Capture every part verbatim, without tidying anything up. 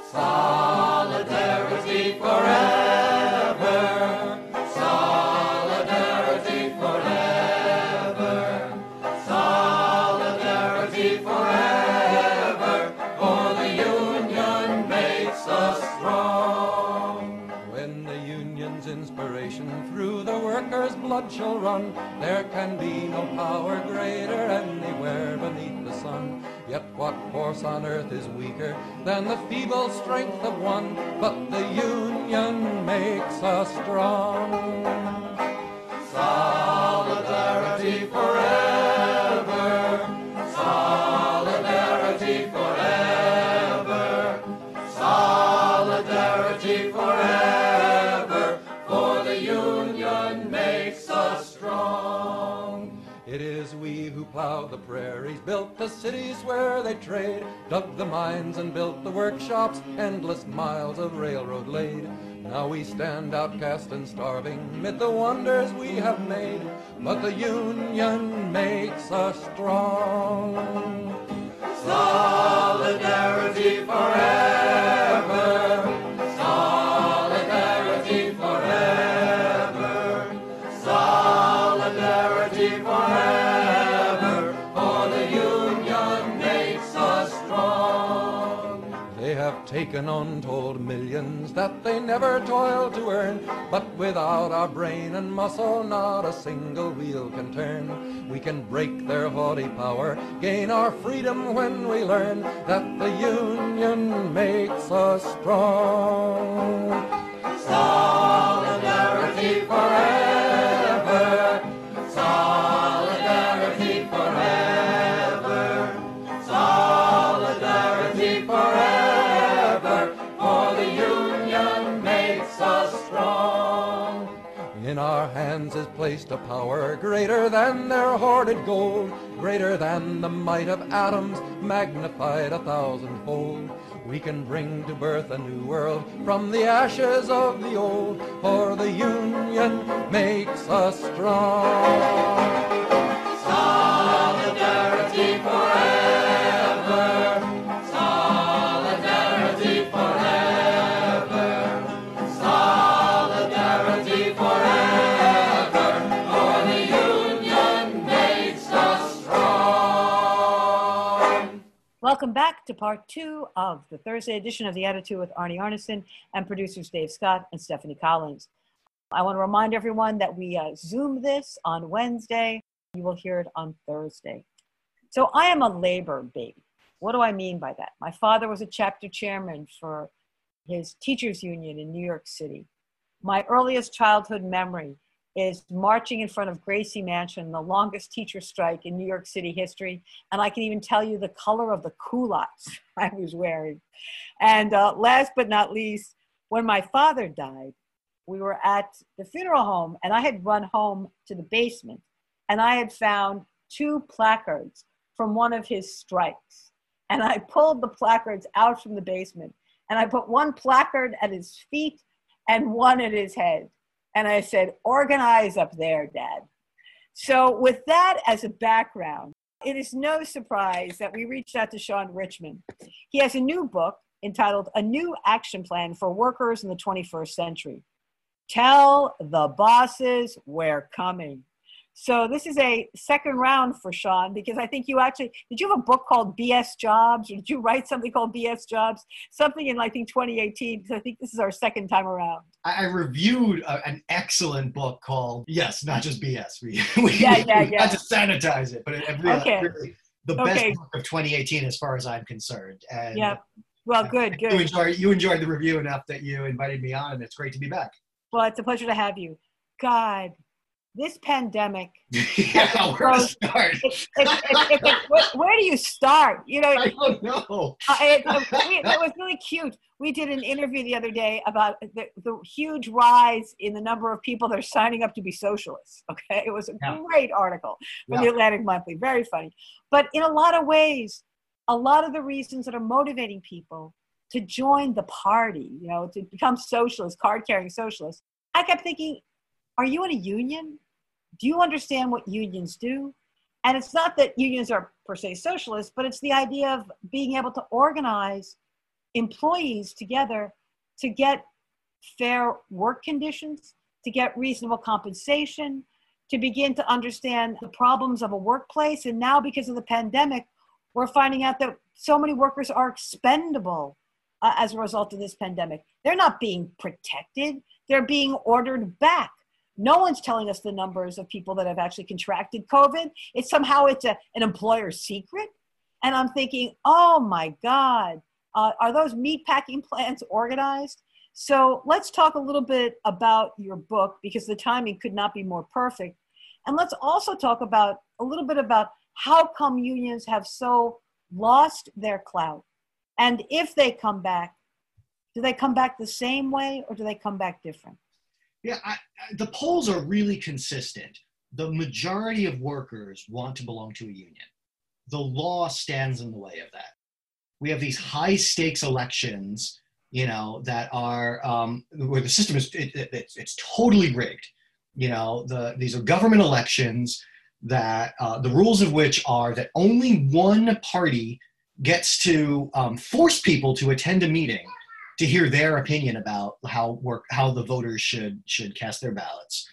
Solidarity forever. Solidarity forever. Solidarity forever. For the union makes us strong. When the union's inspiration through the workers' blood shall run, there can be no power greater anywhere beneath the sun. Yet what force on earth is weaker than the feeble strength of one? But the union makes us strong. Solidarity forever. Solidarity forever. Solidarity forever. For the union makes us strong. It is we who plowed the prairies, built the cities where they trade, dug the mines and built the workshops, endless miles of railroad laid. Now we stand outcast and starving mid the wonders we have made, but the union makes us strong. Solidarity forever. Solidarity forever. Solidarity forever. For the union makes us strong. They have taken untold millions that they never toiled to earn, but without our brain and muscle not a single wheel can turn. We can break their haughty power, gain our freedom when we learn that the union makes us strong. Solidarity forever. Solidarity forever. Solidarity forever. For the union makes us strong. In our hands is placed a power greater than their hoarded gold, greater than the might of atoms, magnified a thousandfold. We can bring to birth a new world from the ashes of the old, for the union makes us strong. Solidarity forever. Solidarity forever. Solidarity forever. For the union makes us strong. Welcome back to part two of the Thursday edition of The Attitude with Arnie Arnesen and producers Dave Scott and Stephanie Collins. I want to remind everyone that we uh, Zoom this on Wednesday. You will hear it on Thursday. So I am a labor baby. What do I mean by that? My father was a chapter chairman for his teachers union in New York City. My earliest childhood memory is marching in front of Gracie Mansion, the longest teacher strike in New York City history. And I can even tell you the color of the culottes I was wearing. And uh, last but not least, when my father died, we were at the funeral home and I had run home to the basement and I had found two placards from one of his strikes. And I pulled the placards out from the basement and I put one placard at his feet and one at his head. And I said, organize up there, Dad. So with that as a background, it is no surprise that we reached out to Sean Richman. He has a new book entitled A New Action Plan for Workers in the twenty-first Century. Tell the bosses we're coming. So this is a second round for Sean, because I think you actually, did you have a book called B S Jobs, or did you write something called B S Jobs? Something in, I think, twenty eighteen, because I think this is our second time around. I reviewed a, an excellent book called, yes, not just B S. We, we, yeah, yeah, we yeah. had to sanitize it, but it, it really, okay. really the best okay. book of twenty eighteen as far as I'm concerned. And yeah, well, good, I, good. You enjoyed, you enjoyed the review enough that you invited me on, and it's great to be back. Well, it's a pleasure to have you. God, this pandemic. Yeah, where to start? It, it, it, it, where, where do you start? You know, I don't know. Uh, it, uh, we, it was really cute. We did an interview the other day about the, the huge rise in the number of people that are signing up to be socialists. Okay, it was a yeah. great article from yeah. the Atlantic Monthly. Very funny. But in a lot of ways, a lot of the reasons that are motivating people to join the party, you know, to become socialists, card-carrying socialists, I kept thinking, are you in a union? Do you understand what unions do? And it's not that unions are per se socialist, but it's the idea of being able to organize employees together to get fair work conditions, to get reasonable compensation, to begin to understand the problems of a workplace. And now, because of the pandemic, we're finding out that so many workers are expendable uh, as a result of this pandemic. They're not being protected. They're being ordered back. No one's telling us the numbers of people that have actually contracted COVID. It's somehow it's a, an employer secret. And I'm thinking, oh my God, uh, are those meatpacking plants organized? So let's talk a little bit about your book, because the timing could not be more perfect. And let's also talk about a little bit about how come unions have so lost their clout. And if they come back, do they come back the same way or do they come back different? Yeah, I, I- the polls are really consistent. The majority of workers want to belong to a union. The law stands in the way of that. We have these high stakes elections, you know, that are um, where the system is, it, it, it's, it's totally rigged. You know, the, these are government elections that uh, the rules of which are that only one party gets to um, force people to attend a meeting to hear their opinion about how work, how the voters should should cast their ballots,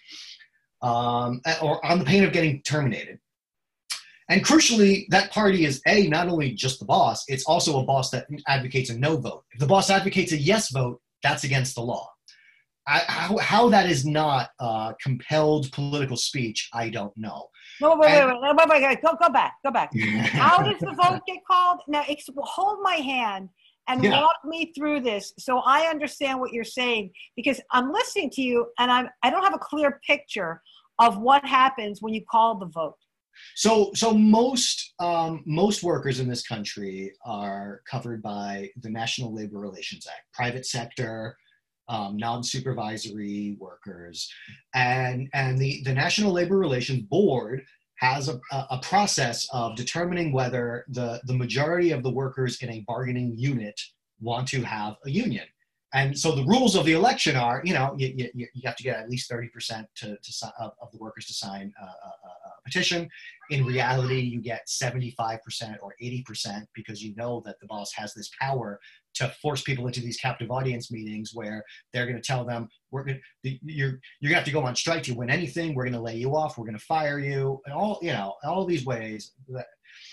um, or on the pain of getting terminated. And crucially, that party is A, not only just the boss, it's also a boss that advocates a no vote. If the boss advocates a yes vote, that's against the law. I, how, how that is not uh, compelled political speech, I don't know. No, wait, And- wait, wait, wait, wait, wait, go, go back, go back. How does the vote get called? Now, ex- hold my hand and Yeah. walk me through this so I understand what you're saying, because I'm listening to you and I'm, I don't have a clear picture of what happens when you call the vote. So, so most um, most workers in this country are covered by the National Labor Relations Act, private sector, um, non-supervisory workers, and and the the National Labor Relations Board has a, a process of determining whether the the majority of the workers in a bargaining unit want to have a union. And so the rules of the election are, you know, you, you, you have to get at least thirty percent to, to, of, of the workers to sign a, a, a petition. In reality, you get seventy-five percent or eighty percent because you know that the boss has this power to force people into these captive audience meetings where they're going to tell them, we're going to, you're, you're going to have to go on strike to win anything. We're going to lay you off. We're going to fire you, and all, you know, all these ways. That,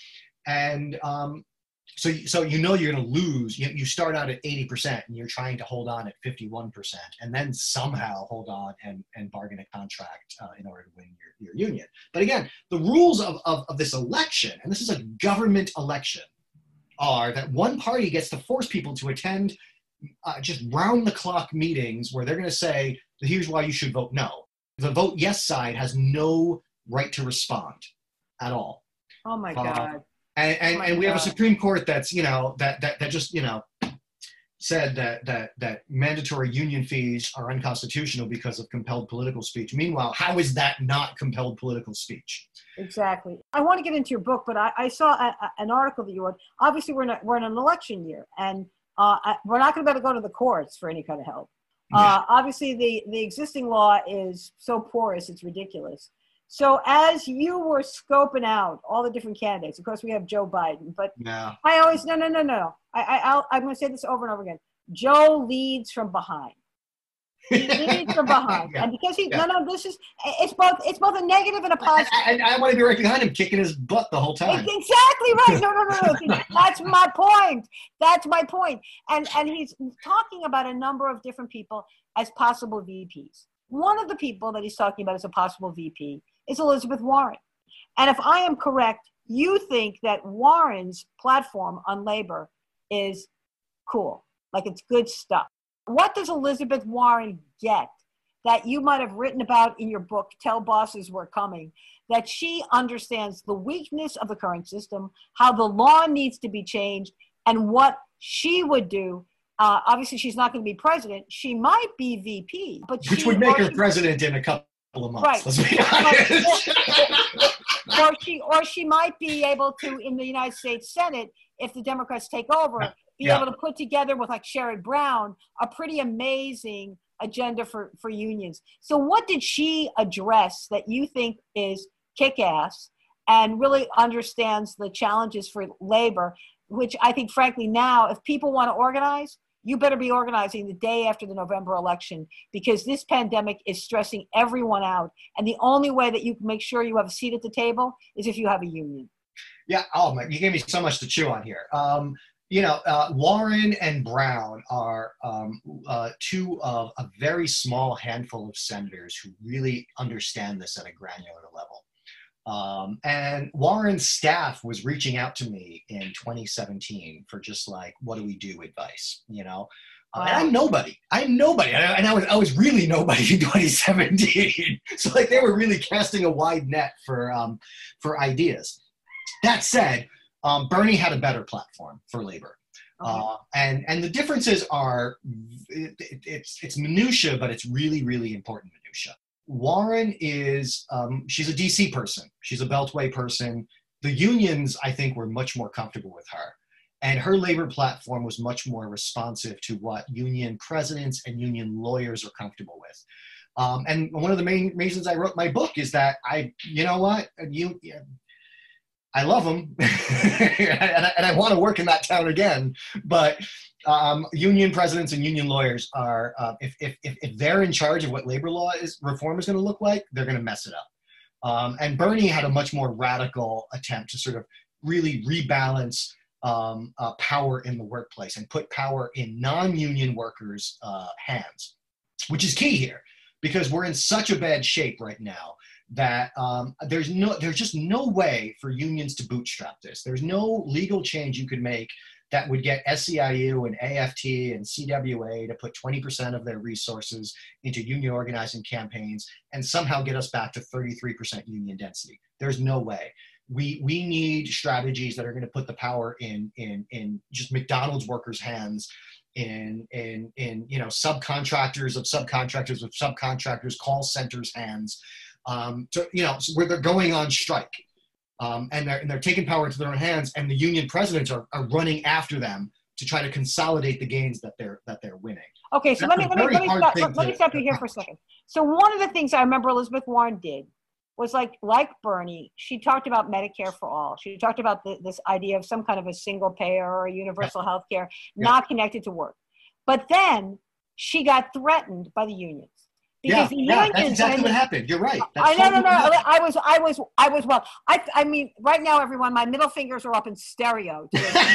and, um, So, so you know you're going to lose. You, you start out at eighty percent and you're trying to hold on at fifty-one percent and then somehow hold on and, and bargain a contract uh, in order to win your, your union. But again, the rules of, of, of this election, and this is a government election, are that one party gets to force people to attend uh, just round-the-clock meetings where they're going to say, here's why you should vote no. The vote yes side has no right to respond at all. Oh my Uh, God. And, and, Oh my and we have a God. Supreme Court that's, you know, that, that, that just, you know, said that, that, that mandatory union fees are unconstitutional because of compelled political speech. Meanwhile, how is that not compelled political speech? Exactly. I want to get into your book, but I, I saw a, a, an article that you wrote. Obviously, we're in, a, we're in an election year, and uh, I, we're not going to be able to go to the courts for any kind of help. Uh, obviously, the, the existing law is so porous, it's ridiculous. So as you were scoping out all the different candidates, of course, we have Joe Biden, but Yeah. I always, no, no, no, no. I, I, I'll, I'm going to say this over and over again. Joe leads from behind. He leads from behind. Yeah. And because he, Yeah. no, no, this is, it's both, it's both a negative and a positive. I, I, I want to be right behind him, kicking his butt the whole time. Exactly right. No, no, no, no. That's my point. That's my point. And and he's talking about a number of different people as possible V Ps. One of the people that he's talking about as a possible V P is Elizabeth Warren. And if I am correct, you think that Warren's platform on labor is cool, like it's good stuff. What does Elizabeth Warren get that you might have written about in your book, Tell Bosses We're Coming, that she understands the weakness of the current system, how the law needs to be changed, and what she would do? Uh, obviously, she's not going to be president. She might be V P, but Which she, would make or her she- president in a couple of months. Right. Let's be honest. or she or she might be able to, in the United States Senate, if the Democrats take over, Yeah. be Yeah. able to put together with like Sherrod Brown a pretty amazing agenda for, for unions. So what did she address that you think is kick-ass and really understands the challenges for labor, which I think, frankly, now, if people want to organize, you better be organizing the day after the November election, because this pandemic is stressing everyone out. And the only way that you can make sure you have a seat at the table is if you have a union. Yeah. Oh my, you gave me so much to chew on here. Um, you know, uh, Warren and Brown are um, uh, two of a very small handful of senators who really understand this at a granular level. Um, and Warren's staff was reaching out to me in twenty seventeen for just like, what do we do advice, you know? Uh, and I'm nobody. I'm nobody. And I, and I was I was really nobody in twenty seventeen. So like they were really casting a wide net for um, for ideas. That said, um, Bernie had a better platform for labor. Okay. Uh, and, and the differences are, it, it, it's, it's minutia, but it's really, really important minutia. Warren is, um, she's a D C person. She's a Beltway person. The unions, I think, were much more comfortable with her. And her labor platform was much more responsive to what union presidents and union lawyers are comfortable with. Um, and one of the main reasons I wrote my book is that I, you know what, you, I love them, and I, and I want to work in that town again. But um, union presidents and union lawyers are, uh, if, if, if, if they're in charge of what labor law is, reform is going to look like, they're going to mess it up. Um, and Bernie had a much more radical attempt to sort of really rebalance um, uh, power in the workplace and put power in non-union workers' uh, hands, which is key here, because we're in such a bad shape right now that um, there's no, there's just no way for unions to bootstrap this. There's no legal change you could make that would get S E I U and A F T and C W A to put twenty percent of their resources into union organizing campaigns and somehow get us back to thirty-three percent union density. There's no way. We, we need strategies that are going to put the power in, in, in just McDonald's workers' hands, in, in, in, you know, subcontractors of subcontractors of subcontractors, call centers' hands, um, to, you know, where they're going on strike. Um, and, they're, and they're taking power into their own hands, and the union presidents are, are running after them to try to consolidate the gains that they're, that they're winning. Okay, so let me, let me, let me, stop, let, let me stop you here for a second. So one of the things I remember Elizabeth Warren did was like, like Bernie, she talked about Medicare for all. She talked about the, this idea of some kind of a single payer or a universal yeah. health care, yeah. not connected to work. But then she got threatened by the unions. Because yeah, the yeah, unions, that's exactly what happened. You're right. That's I know, no, no, no. I was, I was, I was. Well, I, I mean, right now, everyone, my middle fingers are up in stereo.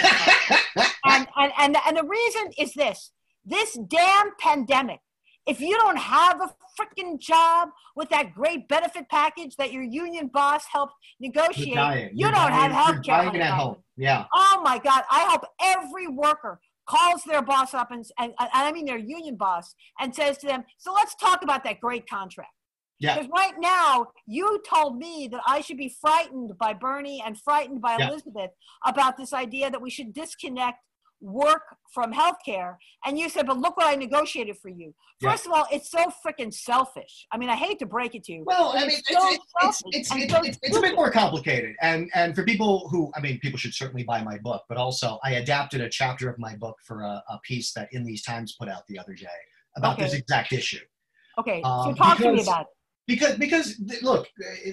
and, and, and, and the reason is this: this damn pandemic. If you don't have a freaking job with that great benefit package that your union boss helped negotiate, you You're don't dying. have health care. You're dying at home. Yeah. Oh my God! I hope every worker calls their boss up and, and, and I mean their union boss, and says to them, so let's talk about that great contract. Yeah. Because right now, you told me that I should be frightened by Bernie and frightened by yeah. Elizabeth about this idea that we should disconnect work from healthcare. And you said, but look what I negotiated for you. First yeah. of all, it's so freaking selfish. I mean, I hate to break it to you. Well, I mean, it's, so it's, it's, it's, it's, so it's, it's a bit more complicated. And, and for people who, I mean, people should certainly buy my book, but also I adapted a chapter of my book for a, a piece that In These Times put out the other day about okay. this exact issue. Okay, so um, talk because, to me about it. Because, because look,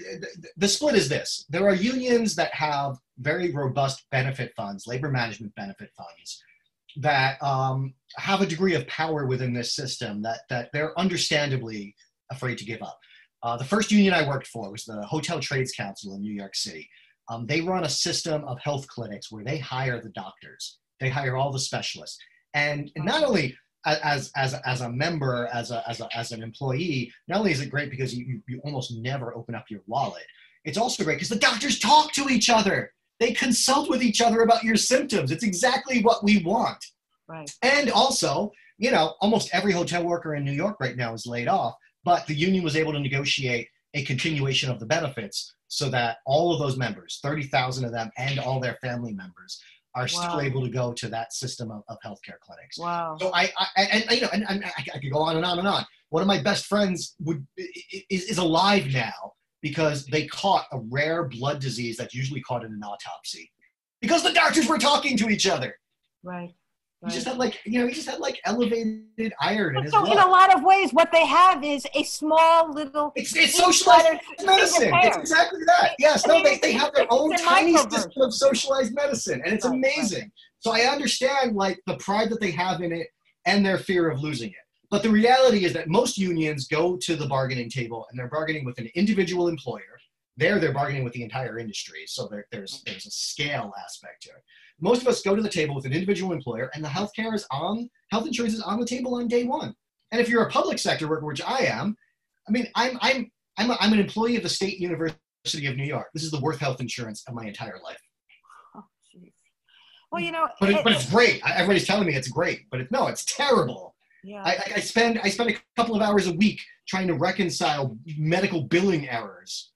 the split is this. There are unions that have very robust benefit funds, labor management benefit funds, that um, have a degree of power within this system that, that they're understandably afraid to give up. Uh, the first union I worked for was the Hotel Trades Council in New York City. Um, they run a system of health clinics where they hire the doctors. They hire all the specialists. And not only as, as, as a member, as, a, as, a, as an employee, not only is it great because you, you almost never open up your wallet, it's also great because the doctors talk to each other. They consult with each other about your symptoms. It's exactly what we want. Right. And also, you know, almost every hotel worker in New York right now is laid off, but the union was able to negotiate a continuation of the benefits so that all of those members, thirty thousand of them and all their family members, are wow. still able to go to that system of, of healthcare clinics. Wow. So I, I and, you know, and, and I, I could go on and on and on. One of my best friends would is, is alive now because they caught a rare blood disease that's usually caught in an autopsy because the doctors were talking to each other. Right. He just had like, you know, he just had like elevated iron in his So blood. in a lot of ways, what they have is a small little. It's, it's socialized insider medicine. repair. It's exactly that. Yes, no, they, they have their It's own a tiny microversion. system of socialized medicine, and it's Right, amazing. So I understand like the pride that they have in it and their fear of losing it. But the reality is that most unions go to the bargaining table and they're bargaining with an individual employer. There, they're bargaining with the entire industry. So there, there's there's a scale aspect to it. Most of us go to the table with an individual employer, and the healthcare is on, health insurance is on the table on day one. And if you're a public sector worker, which I am, I mean, I'm I'm I'm a, I'm an employee of the State University of New York. This is the worst health insurance of my entire life. Oh, jeez. Well, you know, But it, it- but it's great. Everybody's telling me it's great, but it, no, it's terrible. yeah. I, I- I spend I spend a couple of hours a week trying to reconcile medical billing errors.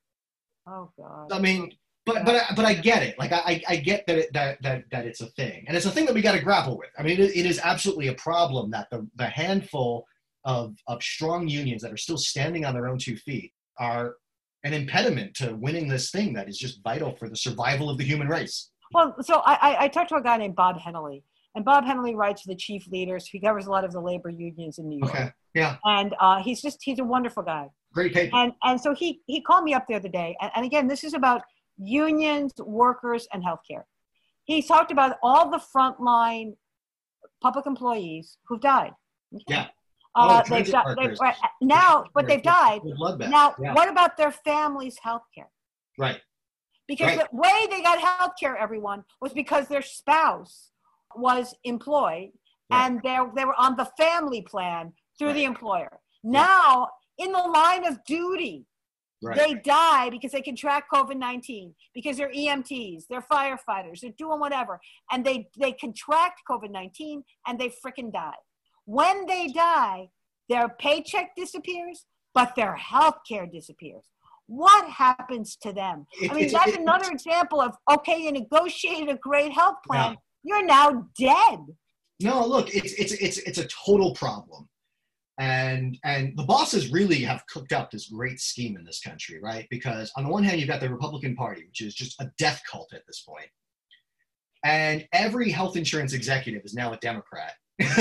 Oh God. I mean, but but I- but I get it. Like I I get that it, that that that it's a thing, and it's a thing that we got to grapple with. I mean, it, it is absolutely a problem that the the handful of of strong unions that are still standing on their own two feet are an impediment to winning this thing that is just vital for the survival of the human race. Well, so I, I, I talked to a guy named Bob Henley, and Bob Henley writes for the Chief Leaders. He covers a lot of the labor unions in New York. Okay, yeah, And uh, he's just, he's a wonderful guy. great paper. And and so he, he called me up the other day. And, and again, this is about unions, workers, and healthcare. He talked about all the frontline public employees who've died. Yeah. Uh, Oh, they've transit got, they've, workers. right, now, but they've died. The bloodbath. Now, Yeah. what about their families' healthcare? Right. Because Right. the way they got health care, everyone, was because their spouse was employed Right. and they they were on the family plan through the Right. employer. Now, in the line of duty, Right. they die because they contract COVID nineteen, because they're E M Ts, they're firefighters, they're doing whatever. And they, they contract COVID nineteen and they frickin' die. When they die, their paycheck disappears, but their health care disappears. What happens to them? It- I mean, it's- that's it- another example of, okay, you negotiated a great health plan. Yeah. You're now dead. No, look, it's it's it's it's a total problem, and and the bosses really have cooked up this great scheme in this country, right? Because on the one hand, you've got the Republican Party, which is just a death cult at this point, and every health insurance executive is now a Democrat.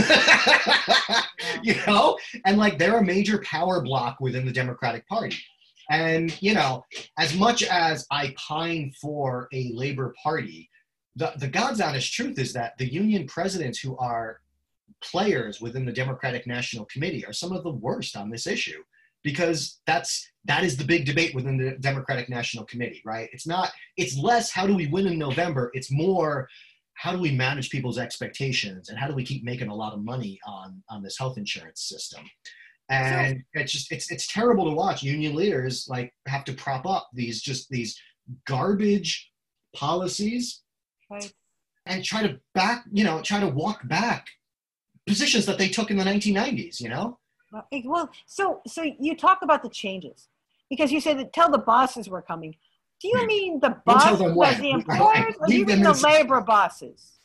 You know, and like they're a major power block within the Democratic Party. And you know, as much as I pine for a Labor Party, the, the God's honest truth is that the union presidents who are players within the Democratic National Committee are some of the worst on this issue, because that's that is the big debate within the Democratic National Committee, right? It's not, it's less how do we win in November, it's more how do we manage people's expectations and how do we keep making a lot of money on, on this health insurance system. And it's just, it's it's terrible to watch union leaders like have to prop up these just these garbage policies Right. and try to back, you know, try to walk back positions that they took in the nineteen nineties, you know? Well, it- Well, so so you talk about the changes because you said that tell the bosses we're coming. Do you mean the Don't tell bosses them as when. the I- employers, or do you leave them mean the in- labor bosses?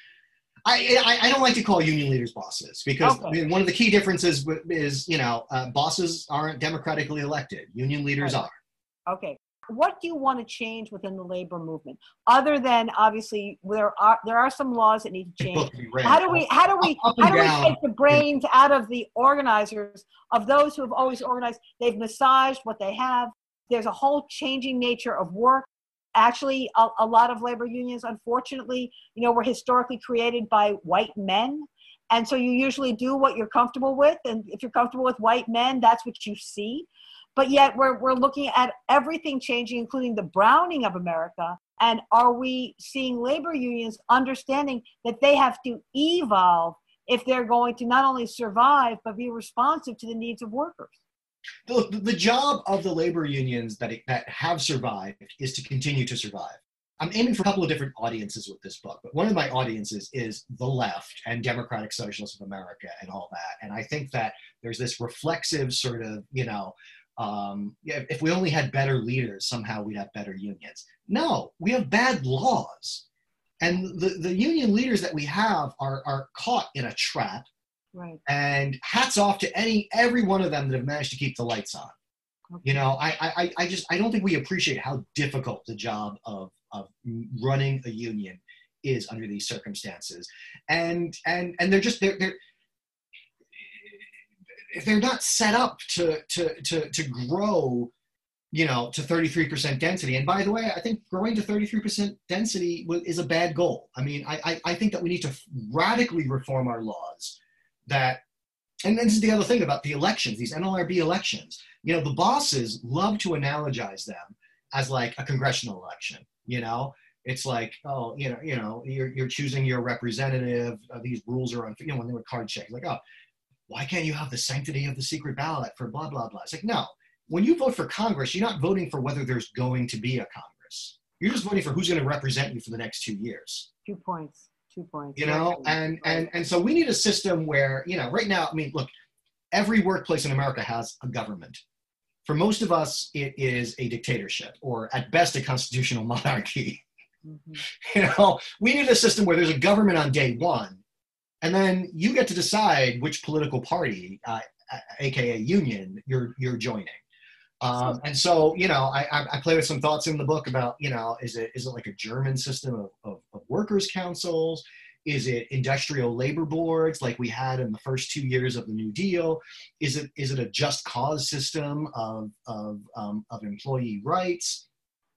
I, I I don't like to call union leaders bosses because Okay. I mean, one of the key differences w- is, you know, uh, bosses aren't democratically elected. Union leaders Right. are. Okay. What do you want to change within the labor movement, other than obviously there are there are some laws that need to Big book change? to be read. How do we how do we Up and how do we down. take the brains out of the organizers, of those who have always organized? They've massaged what they have. There's a whole changing nature of work. Actually, a, a lot of labor unions, unfortunately, you know, were historically created by white men. And so you usually do what you're comfortable with. And if you're comfortable with white men, that's what you see. But yet we're, we're looking at everything changing, including the browning of America. And are we seeing labor unions understanding that they have to evolve if they're going to not only survive, but be responsive to the needs of workers? The, the job of the labor unions that, that have survived is to continue to survive. I'm aiming for a couple of different audiences with this book, but one of my audiences is the left and Democratic Socialists of America and all that. And I think that there's this reflexive sort of, you know, um, yeah, if we only had better leaders, somehow we'd have better unions. No, we have bad laws. And the, the union leaders that we have are, are caught in a trap. Right. And hats off to any every one of them that have managed to keep the lights on. You know, I, I, I just I don't think we appreciate how difficult the job of of running a union is under these circumstances. And and and they're just they're they're they're not set up to to to to grow, you know, to thirty-three percent density. And by the way, I think growing to thirty-three percent density is a bad goal. I mean, I, I, I think that we need to radically reform our laws that, and this is the other thing about the elections, these N L R B elections. You know, the bosses love to analogize them as like a congressional election, you know? It's like, oh, you know, you know, you're, you're choosing your representative, uh, these rules are, on, you know, when they were card checks, like, oh, why can't you have the sanctity of the secret ballot for blah, blah, blah. It's like, no. When you vote for Congress, you're not voting for whether there's going to be a Congress. You're just voting for who's going to represent you for the next two years. Two points. Two points. You know, and and and so we need a system where, you know, right now, I mean, look, every workplace in America has a government. For most of us, it is a dictatorship, or at best, a constitutional monarchy. Mm-hmm. You know, we need a system where there's a government on day one, and then you get to decide which political party, uh, aka union, you're you're joining. Um, and so, you know, I, I play with some thoughts in the book about, you know, is it is it like a German system of, of, of workers' councils? Is it industrial labor boards like we had in the first two years of the New Deal? Is it is it a just cause system of of um, of employee rights?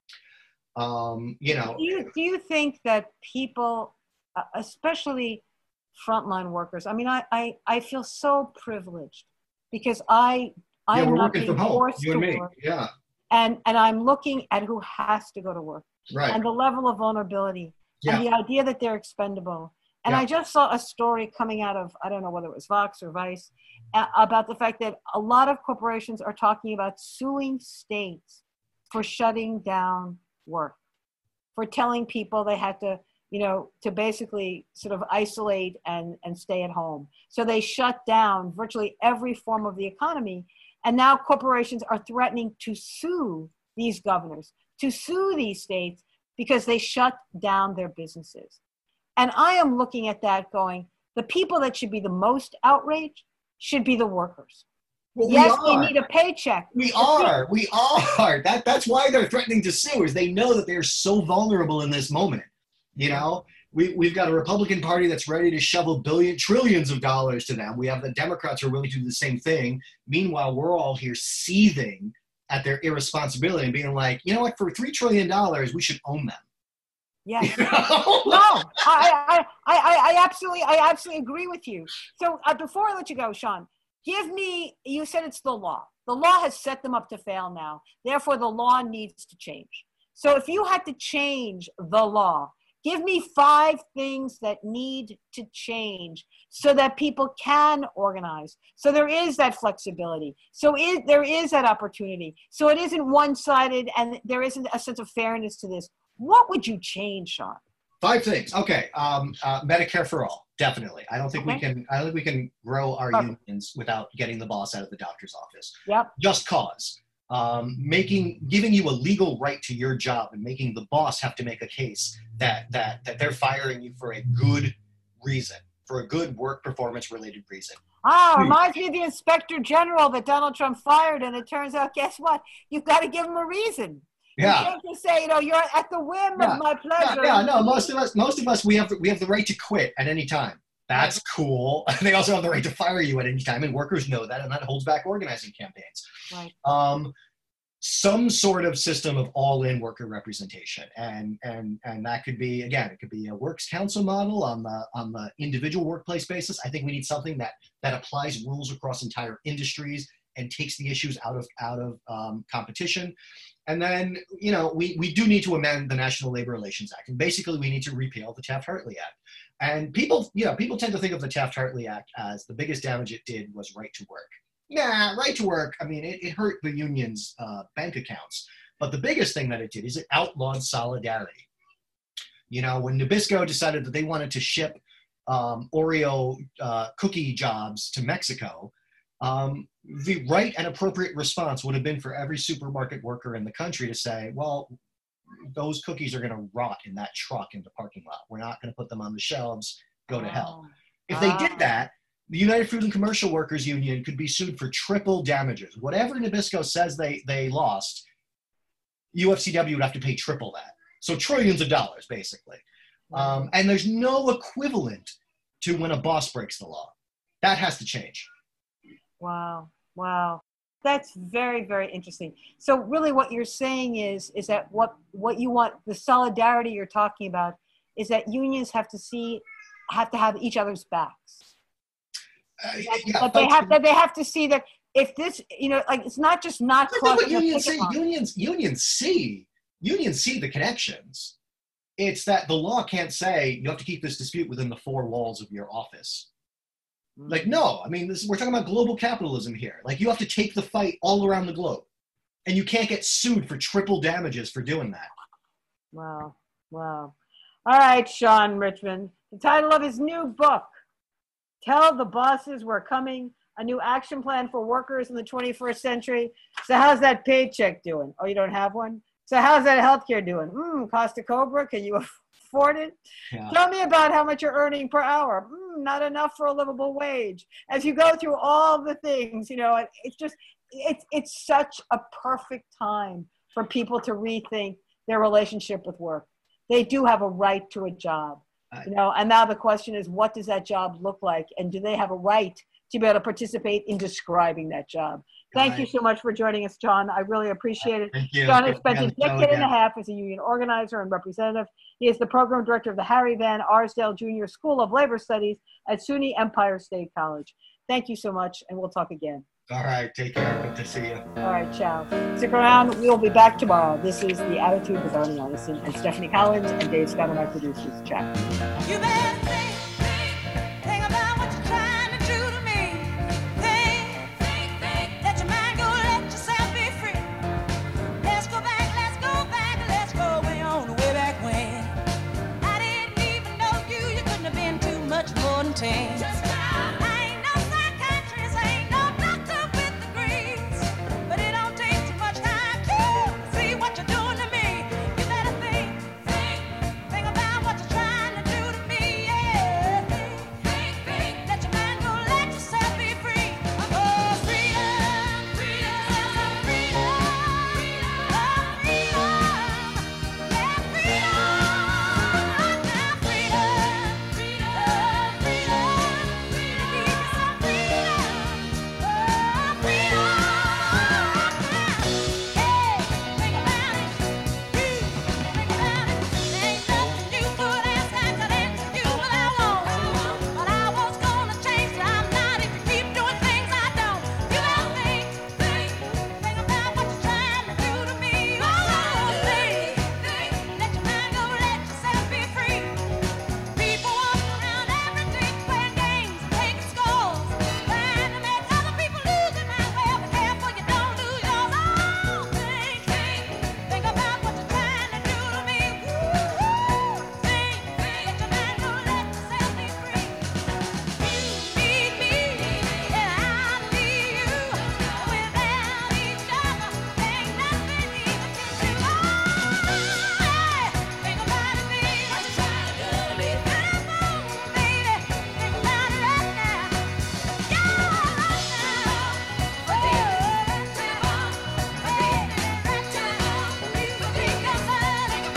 Um, you know, do you, do you think that people, uh, especially frontline workers, I mean, I, I, I feel so privileged because I, yeah, I'm we're not working being from home, forced you and to me. work. Yeah. And, and I'm looking at who has to go to work. Right. And the level of vulnerability Yeah. and the idea that they're expendable. And Yeah. I just saw a story coming out of, I don't know whether it was Vox or Vice, uh, about the fact that a lot of corporations are talking about suing states for shutting down work, for telling people they had to, you know, to basically sort of isolate and, and stay at home. So they shut down virtually every form of the economy. And now corporations are threatening to sue these governors, to sue these states because they shut down their businesses. And I am looking at that going, the people that should be the most outraged should be the workers. Well, Yes, we they are. need a paycheck. We are. We are. That that's why they're threatening to sue. Is they know that they're so vulnerable in this moment. You know, we we've got a Republican Party that's ready to shovel billion trillions of dollars to them. We have the Democrats who are willing to do the same thing. Meanwhile, we're all here seething at their irresponsibility and being like, you know what? For three trillion dollars, we should own them. Yes. You know? No, I, I, I, I absolutely, I absolutely agree with you. So uh, before I let you go, Sean, give me, you said it's the law. The law has set them up to fail now. Therefore, the law needs to change. So if you had to change the law, give me five things that need to change so that people can organize. So there is that flexibility. So is, there is that opportunity. So it isn't one-sided and there isn't a sense of fairness to this. What would you change, Sean? Five things. Okay. Um, uh, Medicare for all. Definitely. I don't think Okay. we can. I don't think we can grow our Perfect. unions without getting the boss out of the doctor's office. Yep. Just cause. Um, making, giving you a legal right to your job and making the boss have to make a case that that that they're firing you for a good reason, for a good work performance related reason. Ah, Hmm. reminds me of the inspector general that Donald Trump fired, and it turns out, guess what? You've got to give him a reason. Yeah. You can't just say, you know, you're at the whim Yeah. of my Yeah, pleasure. yeah, no, most of us, most of us, we have the, we have the right to quit at any time. That's cool. They also have the right to fire you at any time, and workers know that, and that holds back organizing campaigns. Right. Um, some sort of system of all-in worker representation, and and and that could be, again, it could be a works council model on the on the individual workplace basis. I think we need something that that applies rules across entire industries and takes the issues out of out of um, competition. And then, you know, we, we do need to amend the National Labor Relations Act. And basically, we need to repeal the Taft-Hartley Act. And people, you know, people tend to think of the Taft-Hartley Act as the biggest damage it did was right to work. Nah, right to work, I mean, it, it hurt the union's uh, bank accounts. But the biggest thing that it did is it outlawed solidarity. You know, when Nabisco decided that they wanted to ship um, Oreo uh, cookie jobs to Mexico, Um, the right and appropriate response would have been for every supermarket worker in the country to say, well, those cookies are going to rot in that truck in the parking lot. We're not going to put them on the shelves. Go to hell. If they did that, the United Fruit and Commercial Workers Union could be sued for triple damages. Whatever Nabisco says they, they lost, U F C W would have to pay triple that. So trillions of dollars, basically. Um, and there's no equivalent to when a boss breaks the law. That has to change. Wow. Wow. That's very, very interesting. So really what you're saying is, is that what, what you want, the solidarity you're talking about is that unions have to see, have to have each other's backs. Uh, That, yeah, that they fight have, to- that they have to see that if this, you know, like, it's not just not That's not what crossing a unions picket say. line. Unions, unions see, unions see the connections. It's that the law can't say you have to keep this dispute within the four walls of your office. Like, no, I mean, this, we're talking about global capitalism here. Like, you have to take the fight all around the globe. And you can't get sued for triple damages for doing that. Wow. Wow. All right, Sean Richmond. The title of his new book, Tell the Bosses We're Coming, a new action plan for workers in the twenty-first century. So how's that paycheck doing? Oh, you don't have one? So how's that healthcare doing? Hmm, Costa Cobra, can you afford it? Yeah. Tell me about how much you're earning per hour. Hmm, not enough for a livable wage. As you go through all the things, you know, it, it's just, it's, it's such a perfect time for people to rethink their relationship with work. They do have a right to a job, you know, and now the question is, what does that job look like? And do they have a right to be able to participate in describing that job? Thank you so much for joining us, John. I really appreciate it. Thank you. John has Good spent to a be on the show decade and a again. half as a union organizer and representative. He is the program director of the Harry Van Arsdale Junior School of Labor Studies at SUNY Empire State College. Thank you so much, and we'll talk again. All right, take care. Good to see you. All right, ciao. Stick around. We'll be back tomorrow. This is The Attitude with Arnie Arneson and Stephanie Collins and Dave Scott, and my producers. Ciao. You better think